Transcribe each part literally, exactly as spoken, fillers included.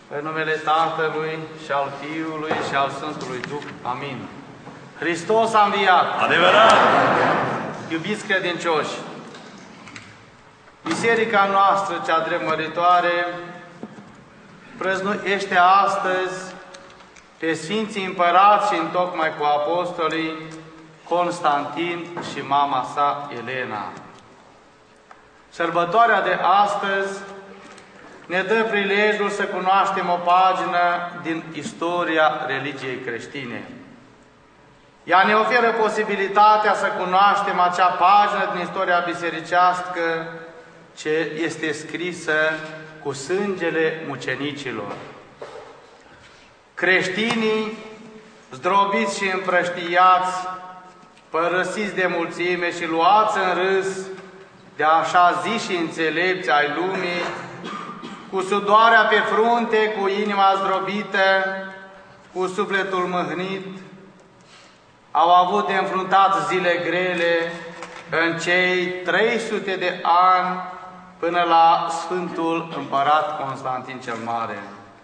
În numele Tatălui și al Fiului și al Sfântului Duh. Amin. Hristos a înviat! Adevărat! Iubiți credincioși, Biserica noastră, cea dreptmăritoare, prăznuiește astăzi pe Sfinții Împărați și întocmai cu Apostolii Constantin și mama sa, Elena. Sărbătoarea de astăzi ne dă prilejul să cunoaștem o pagină din istoria religiei creștine. Ea ne oferă posibilitatea să cunoaștem acea pagină din istoria bisericească ce este scrisă cu sângele mucenicilor. Creștinii, zdrobiți și împrăștiați, părăsiți de mulțime și luați în râs de așa zi și înțelepți ai lumii, cu sudoarea pe frunte, cu inima zdrobită, cu sufletul mâhnit, au avut de înfruntat zile grele în cei trei sute de ani până la Sfântul Împărat Constantin cel Mare.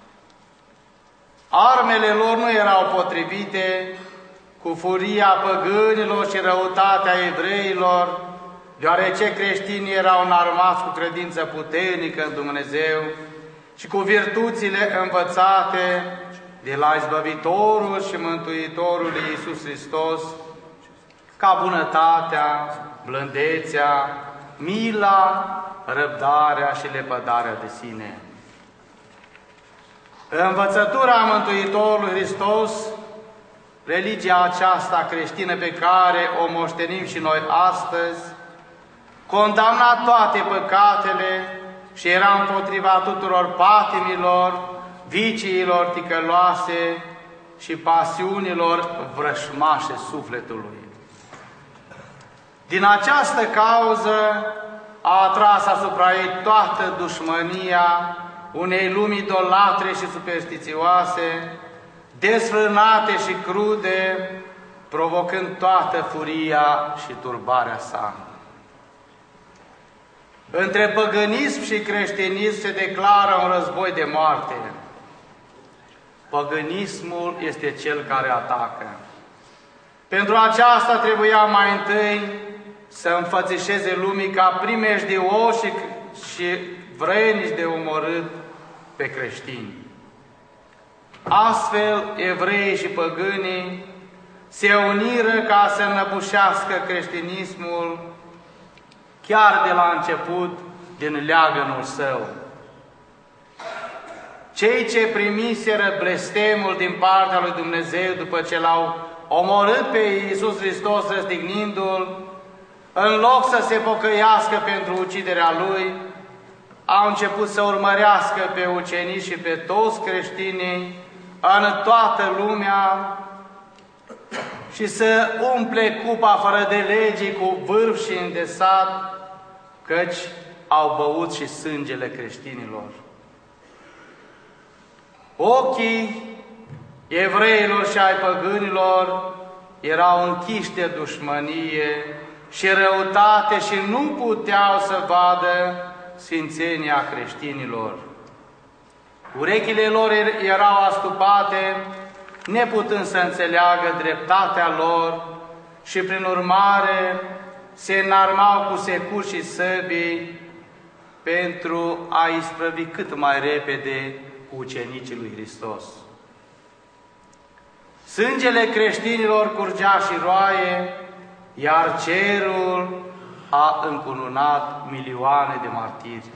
Armele lor nu erau potrivite cu furia păgânilor și răutatea evreilor, deoarece creștinii erau înarmați cu credință puternică în Dumnezeu și cu virtuțile învățate de la Izbăvitorul și Mântuitorul Iisus Hristos, ca bunătatea, blândețea, mila, răbdarea și lepădarea de sine. Învățătura Mântuitorului Hristos, religia aceasta creștină pe care o moștenim și noi astăzi, condamna toate păcatele și era împotriva tuturor patimilor, viciilor ticăloase și pasiunilor vrășmașe sufletului. Din această cauză a atras asupra ei toată dușmânia unei lumi idolatre și superstițioase, desfrânate și crude, provocând toată furia și turbarea sa. Între păgânism și creștinism se declară un război de moarte. Păgânismul este cel care atacă. Pentru aceasta trebuia mai întâi să înfățișeze lumii ca primejdioși și, și vrenici de omorât pe creștini. Astfel, evreii și păgânii se uniră ca să înăbușească creștinismul chiar de la început din leagănul său. Cei ce primiseră blestemul din partea lui Dumnezeu după ce l-au omorât pe Iisus Hristos răstignindu-L, în loc să se pocăiască pentru uciderea Lui, au început să urmărească pe ucenici și pe toți creștinii în toată lumea și să umple cupa fără de legii cu vârf și îndesat, căci au băut și sângele creștinilor. Ochii evreilor și ai păgânilor erau închiși de dușmănie și răutate și nu puteau să vadă sfințenia creștinilor. Urechile lor erau astupate, neputând să înțeleagă dreptatea lor și, prin urmare, se înarmau cu securi și săbii pentru a isprăvi cât mai repede cu ucenicii lui Hristos. Sângele creștinilor curgea și roaie, iar cerul a încununat milioane de martiri.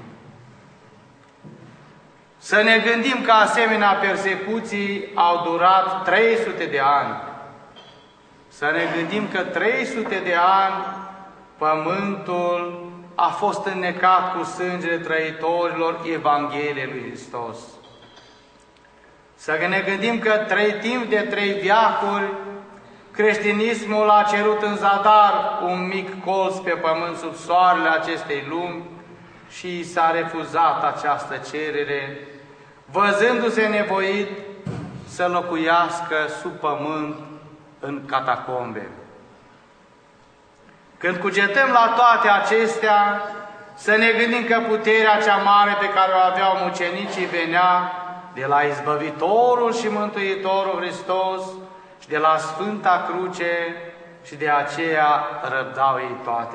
Să ne gândim că asemenea persecuții au durat trei sute de ani. Să ne gândim că trei sute de ani pământul a fost înnecat cu sângele trăitorilor Evangheliei lui Hristos. Să ne gândim că trei timp de trei veacuri creștinismul a cerut în zadar un mic colț pe pământ sub soarele acestei lumi și s-a refuzat această cerere, văzându-se nevoit să locuiască sub pământ în catacombe. Când cugetăm la toate acestea, să ne gândim că puterea cea mare pe care o aveau mucenicii venea de la Izbăvitorul și Mântuitorul Hristos și de la Sfânta Cruce și de aceea răbdau ei toate.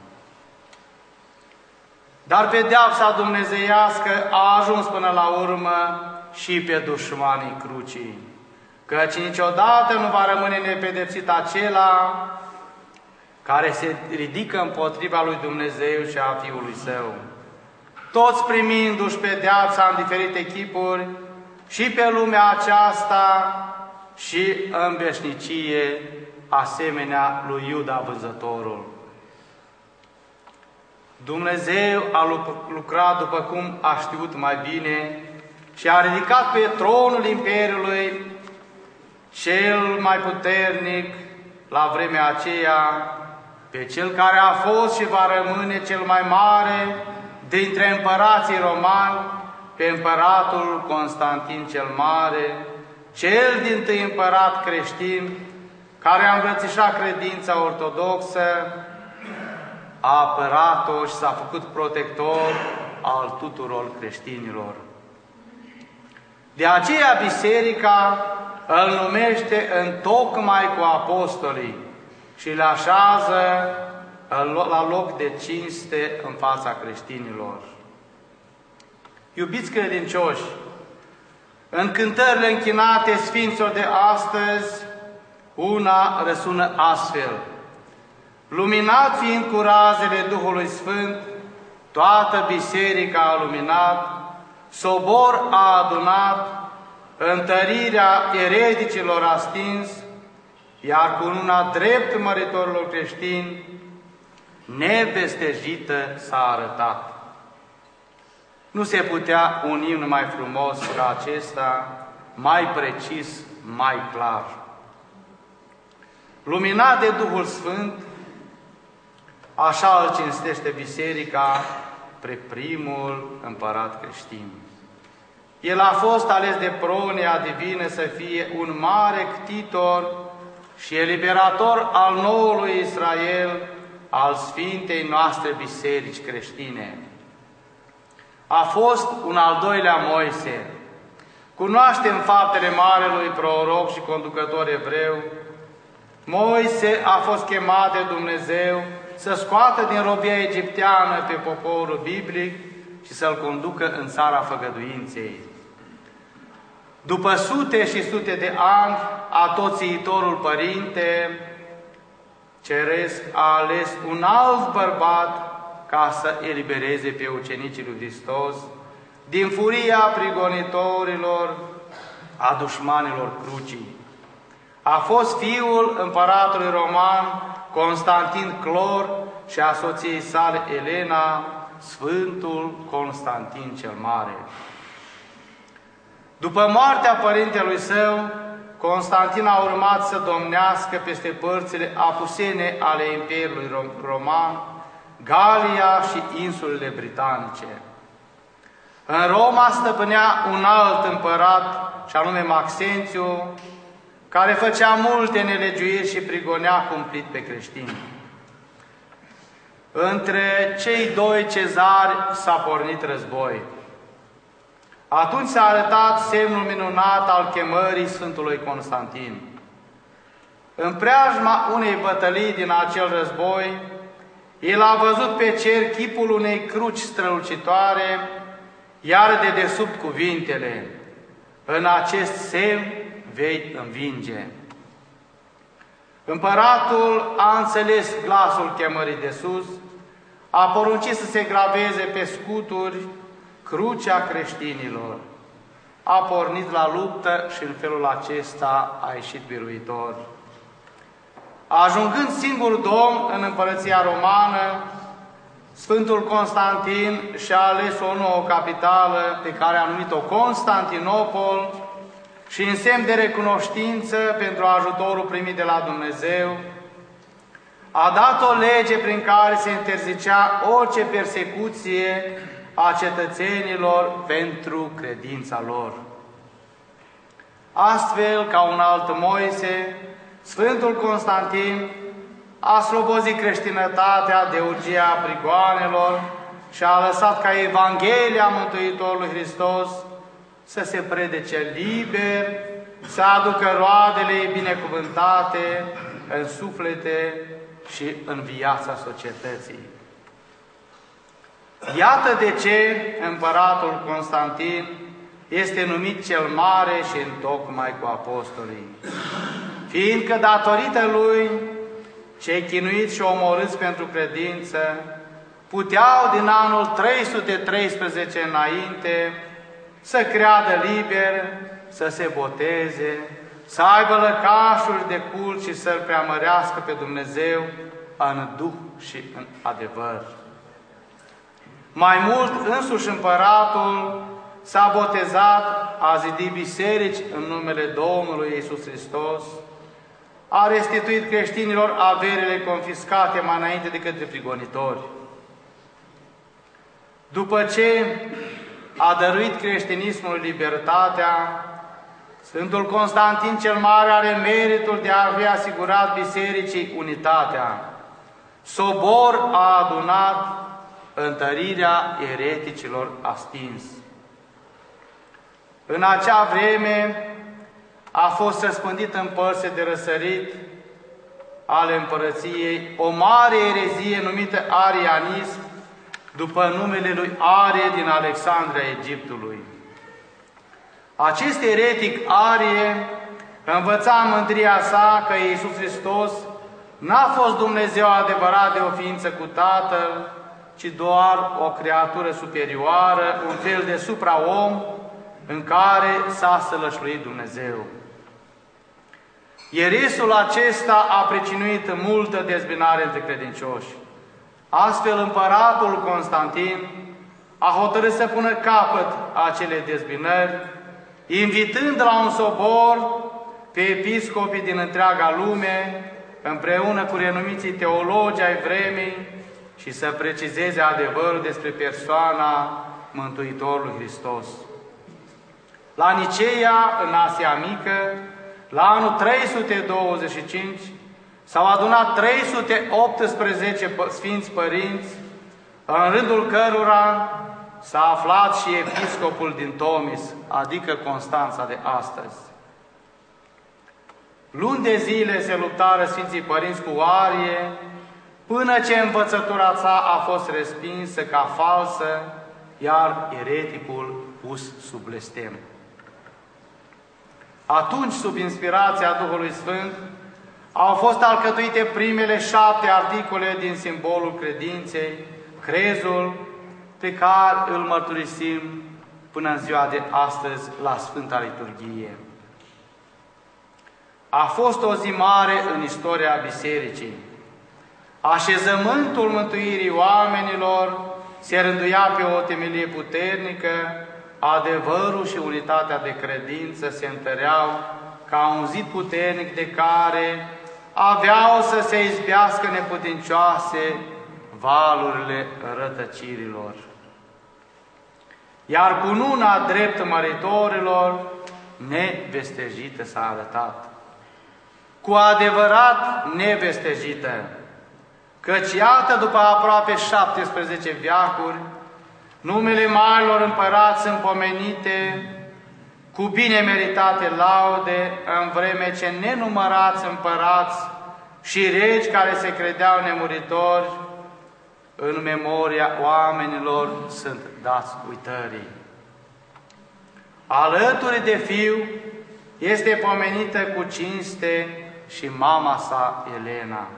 Dar pedeapsa dumnezeiască a ajuns până la urmă și pe dușmanii crucii, căci niciodată nu va rămâne nepedepsit acela care se ridică împotriva lui Dumnezeu și a Fiului Său, toți primindu-și pedeapsa în diferite chipuri, și pe lumea aceasta și în veșnicie, asemenea lui Iuda Vânzătorul. Dumnezeu a lucrat după cum a știut mai bine și a ridicat pe tronul Imperiului cel mai puternic la vremea aceea, pe cel care a fost și va rămâne cel mai mare dintre împărații romani, pe împăratul Constantin cel Mare, cel dintâi împărat creștin, care a îmbrățișat credința ortodoxă, a apărat-o și s-a făcut protector al tuturor creștinilor. De aceea biserica îl numește întocmai cu apostolii și le așează la loc de cinste în fața creștinilor. Iubiți credincioși, în cântările închinate Sfinților de astăzi, una răsună astfel: luminat fiind cu razele Duhului Sfânt, toată biserica a luminat, sobor a adunat, întărirea eredicilor a stins, iar cu una drept măritorilor creștini, nevestejită s-a arătat. Nu se putea un imn mai frumos ca acesta, mai precis, mai clar. Luminat de Duhul Sfânt, așa îl cinstește biserica pre primul împărat creștin. El a fost ales de pronia divină să fie un mare ctitor și eliberator al noului Israel, al Sfintei noastre biserici creștine. A fost un al doilea Moise. Cunoaștem faptele marelui proroc și conducător evreu. Moise a fost chemat de Dumnezeu să scoată din robia egipteană pe poporul biblic și să-l conducă în țara făgăduinței. După sute și sute de ani, atoțiitorul Părinte Ceresc a ales un alt bărbat ca să elibereze pe ucenicii lui Hristos din furia prigonitorilor, a dușmanilor crucii. A fost fiul împăratului roman Constantin Clor și a soției sale Elena, Sfântul Constantin cel Mare. După moartea părintelui său, Constantin a urmat să domnească peste părțile apusene ale Imperiului Roman, Galia și insulele britanice. În Roma stăpânea un alt împărat, și anume Maxențiu, care făcea multe nelegiuiri și prigonea cumplit pe creștini. Între cei doi cezari s-a pornit război. Atunci s-a arătat semnul minunat al chemării Sfântului Constantin. În preajma unei bătălii din acel război, el a văzut pe cer chipul unei cruci strălucitoare, iar de desubt cuvintele: în acest semn vei învinge. Împăratul a înțeles glasul chemării de sus, a poruncit să se graveze pe scuturi crucea creștinilor. A pornit la luptă și în felul acesta a ieșit biruitor. Ajungând singur domn în împărăția romană, Sfântul Constantin și-a ales o nouă capitală pe care a numit-o Constantinopol și în semn de recunoștință pentru ajutorul primit de la Dumnezeu, a dat o lege prin care se interzicea orice persecuție a cetățenilor pentru credința lor. Astfel, ca un alt Moise, Sfântul Constantin a slobozit creștinătatea de urgia prigoanelor și a lăsat ca Evanghelia Mântuitorului Hristos să se predece liber, să aducă roadele binecuvântate în suflete și în viața societății. Iată de ce împăratul Constantin este numit cel mare și întocmai cu apostolii, fiindcă datorită lui, cei chinuiți și omorâți pentru credință puteau din anul trei sute treisprezece înainte să creadă liber, să se boteze, să aibă lăcașuri de cult și să-L preamărească pe Dumnezeu în duh și în adevăr. Mai mult, însuși împăratul s-a botezat, a zidit biserici în numele Domnului Iisus Hristos, a restituit creștinilor averile confiscate mai înainte de către prigonitori. După ce a dăruit creștinismului libertatea, Sfântul Constantin cel Mare are meritul de a fi asigurat bisericii unitatea. Sobor a adunat, întărirea ereticilor a stins. În acea vreme a fost răspândită în părți de răsărit ale împărăției o mare erezie numită arianism, după numele lui Arie din Alexandria Egiptului. Acest eretic Arie învăța în mândria sa că Iisus Hristos n-a fost Dumnezeu adevărat de o ființă cu Tatăl, ci doar o creatură superioară, un fel de supraom în care s-a sălășluit Dumnezeu. Eresul acesta a pricinuit multă dezbinare între credincioși. Astfel, împăratul Constantin a hotărât să pună capăt acelei dezbinări, invitând la un sobor pe episcopii din întreaga lume, împreună cu renumiții teologi ai vremii, și să precizeze adevărul despre persoana Mântuitorului Hristos. La Niceea, în Asia Mică, la anul trei sute douăzeci și cinci, s-au adunat trei sute optsprezece Sfinți Părinți, în rândul cărora s-a aflat și episcopul din Tomis, adică Constanța de astăzi. Luni de zile se luptară Sfinții Părinți cu Arie, până ce învățătura sa a fost respinsă ca falsă, iar ereticul pus sub blestem. Atunci, sub inspirația Duhului Sfânt, au fost alcătuite primele șapte articole din simbolul credinței, crezul, pe care îl mărturisim până în ziua de astăzi la Sfânta Liturghie. A fost o zi mare în istoria Bisericii. Așezământul mântuirii oamenilor se rânduia pe o temelie puternică, adevărul și unitatea de credință se întăreau ca un zid puternic de care aveau să se izbească neputincioase valurile rătăcirilor. Iar cununa drept măritorilor nevestejită s-a arătat. Cu adevărat nevestejită, căci iată, după aproape șaptesprezece veacuri, numele marilor împărați sunt pomenite cu bine meritate laude, în vreme ce nenumărați împărați și regi care se credeau nemuritori, în memoria oamenilor sunt dați uitării. Alături de fiu este pomenită cu cinste și mama sa, Elena.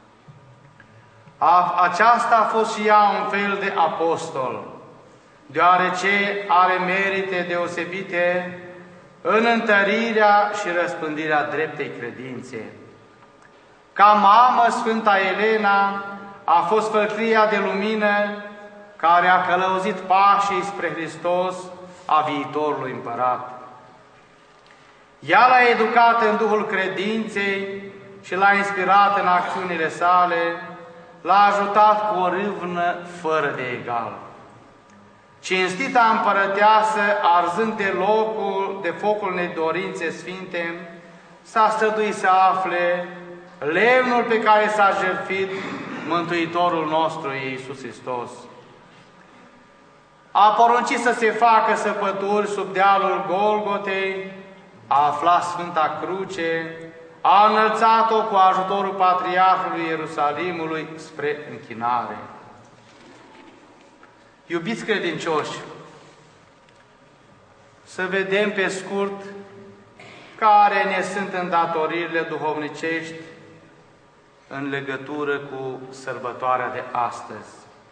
A, aceasta a fost și ea un fel de apostol, deoarece are merite deosebite în întărirea și răspândirea dreptei credințe. Ca mamă, Sfânta Elena a fost făclia de lumină care a călăuzit pașii spre Hristos a viitorului împărat. Ea l-a educat în Duhul credinței și l-a inspirat în acțiunile sale, l-a ajutat cu o râvnă fără de egal. Cinstita împărăteasă, arzând de locul, de focul nedorințe sfinte, s-a străduit să afle lemnul pe care s-a jertfit Mântuitorul nostru Iisus Hristos. a poruncit să se facă săpături sub dealul Golgotei, a aflat Sfânta Cruce, a înălțat-o cu ajutorul Patriarhului Ierusalimului spre închinare. Iubiți credincioși, să vedem pe scurt care ne sunt îndatoririle duhovnicești în legătură cu sărbătoarea de astăzi.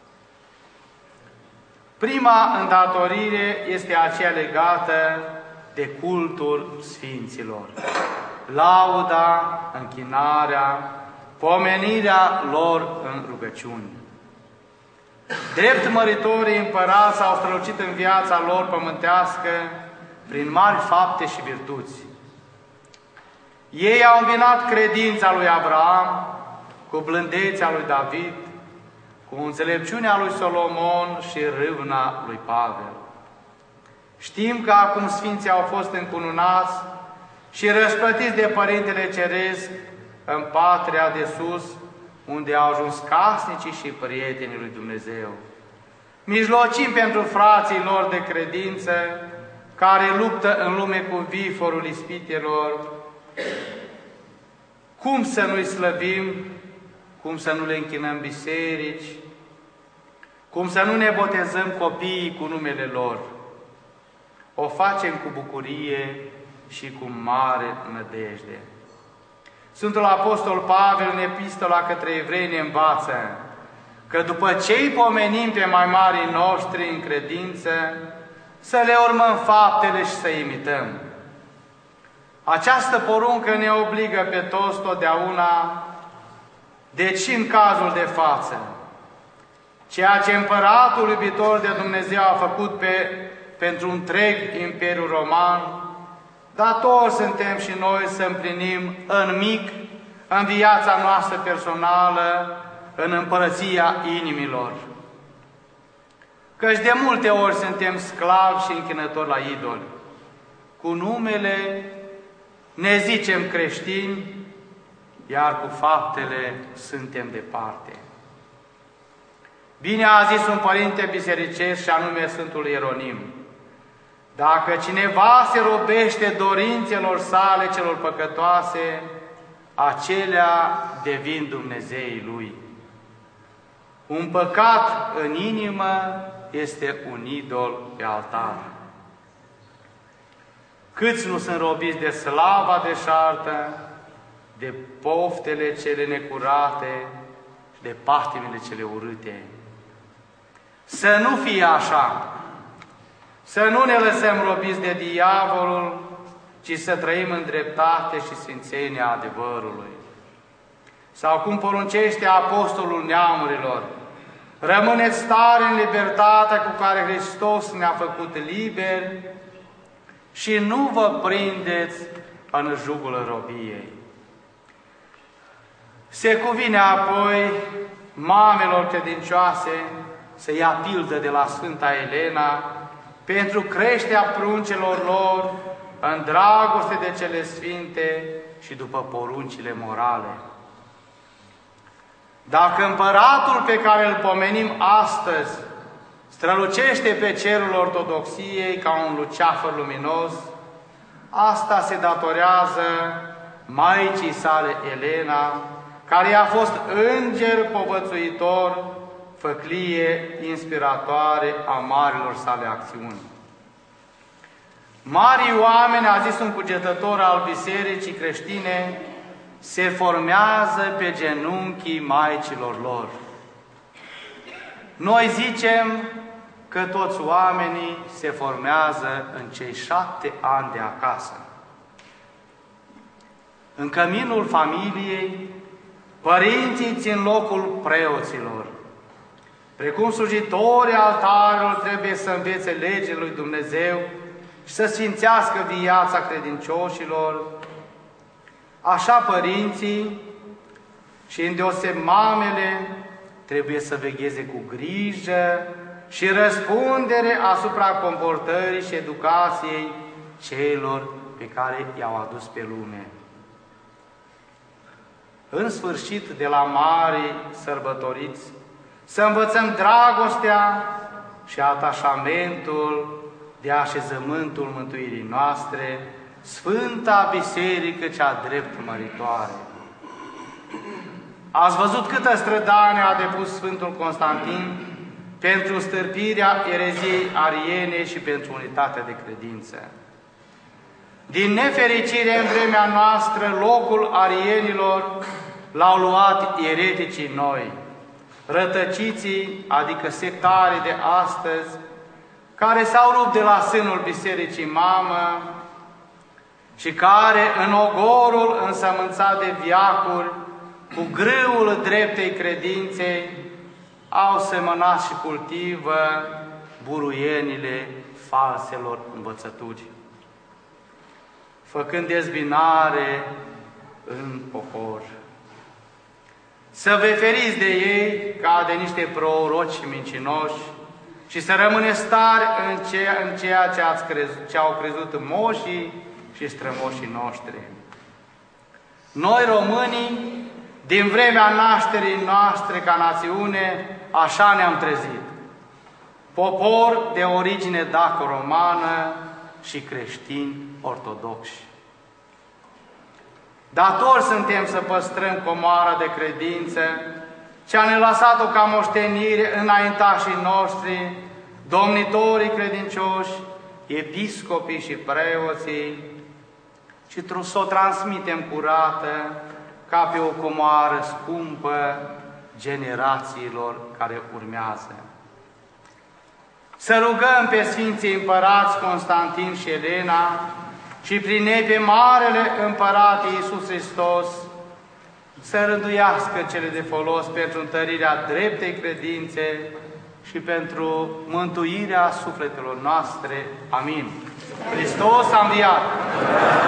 Prima îndatorire este aceea legată de cultul Sfinților. Lauda, închinarea, pomenirea lor în rugăciuni. Drept măritorii împărați au strălucit în viața lor pământească prin mari fapte și virtuți. Ei au îmbinat credința lui Abraham cu blândețea lui David, cu înțelepciunea lui Solomon și râvna lui Pavel. Știm că acum Sfinții au fost încununați și răsplătiți de Părintele Ceresc în patria de sus, unde au ajuns casnicii și prietenii lui Dumnezeu. Mijlocim pentru frații lor de credință, care luptă în lume cu viforul ispitelor, cum să nu-i slăbim, cum să nu le închinăm biserici, cum să nu ne botezăm copiii cu numele lor. O facem cu bucurie și cu mare nădejde. Sfântul Apostol Pavel, în epistola către evrei, ne învață că după ce îi pomenim pe mai marii noștri în credință, să le urmăm faptele și să imităm. Această poruncă ne obligă pe toți totdeauna, deci în cazul de față, ceea ce împăratul iubitor de Dumnezeu a făcut pe, pentru întreg Imperiul Roman, datori suntem și noi să împlinim în mic, în viața noastră personală, în împărăția inimilor. Căci de multe ori suntem sclavi și închinători la idoli. Cu numele ne zicem creștini, iar cu faptele suntem departe. Bine a zis un părinte bisericesc, și anume Sfântul Ieronim: dacă cineva se robește dorințelor sale celor păcătoase, acelea devin Dumnezeii lui. Un păcat în inimă este un idol pe altar. Câți nu sunt robiți de slava deșartă, de poftele cele necurate și de patimile cele urâte. Să nu fie așa! Să nu ne lăsăm robiți de diavolul, ci să trăim în dreptate și sfințenia adevărului. Sau cum poruncește Apostolul Neamurilor: rămâneți tari în libertatea cu care Hristos ne-a făcut liberi și nu vă prindeți în jugul robiei. Se cuvine apoi mamelor credincioase să ia pildă de la Sfânta Elena pentru creșterea pruncelor lor în dragoste de cele sfinte și după poruncile morale. Dacă împăratul pe care îl pomenim astăzi strălucește pe cerul ortodoxiei ca un luceafăr luminos, asta se datorează Maicii sale Elena, care i-a fost înger povățuitor, făclie inspiratoare a marilor sale acțiuni. Marii oameni, a zis un cugetător al bisericii creștine, se formează pe genunchii maicilor lor. Noi zicem că toți oamenii se formează în cei șapte ani de acasă. În căminul familiei, părinții țin locul preoților. Precum slujitorii altarelor trebuie să învețe legile lui Dumnezeu și să sfințească viața credincioșilor, așa părinții și îndeoseb mamele trebuie să vegheze cu grijă și răspundere asupra comportării și educației celor pe care i-au adus pe lume. În sfârșit, de la mari sărbătoriți, să învățăm dragostea și atașamentul de așezământul mântuirii noastre, Sfânta Biserică cea drept măritoare. Ați văzut câtă strădanie a depus Sfântul Constantin pentru stârpirea ereziei ariene și pentru unitatea de credință. Din nefericire, în vremea noastră, locul arienilor l-au luat ereticii noi, rătăciții, adică sectarii de astăzi, care s-au rupt de la sânul Bisericii Mamă și care, în ogorul însămânțat de viacuri, cu grâul dreptei credinței, au semănat și cultivă buruienile falselor învățături, făcând dezbinare în popor. Să vă feriți de ei ca de niște proroci și mincinoși și să rămâneți stari în ceea, în ceea ce, ați crezut, ce au crezut moșii și strămoșii noștri. Noi, românii, din vremea nașterii noastre ca națiune, așa ne-am trezit. Popor de origine daco-romană și creștini ortodoxi. Datori suntem să păstrăm comoara de credință, ce-a ne lăsat-o ca moștenire înaintașii noștri, domnitorii credincioși, episcopii și preoții, și să o transmitem curată, ca pe o comoară scumpă generațiilor care urmează. Să rugăm pe Sfinții Împărați Constantin și Elena și prin ei pe Marele Împărat Iisus Hristos să rânduiască cele de folos pentru întărirea dreptei credințe și pentru mântuirea sufletelor noastre. Amin. Hristos a înviat!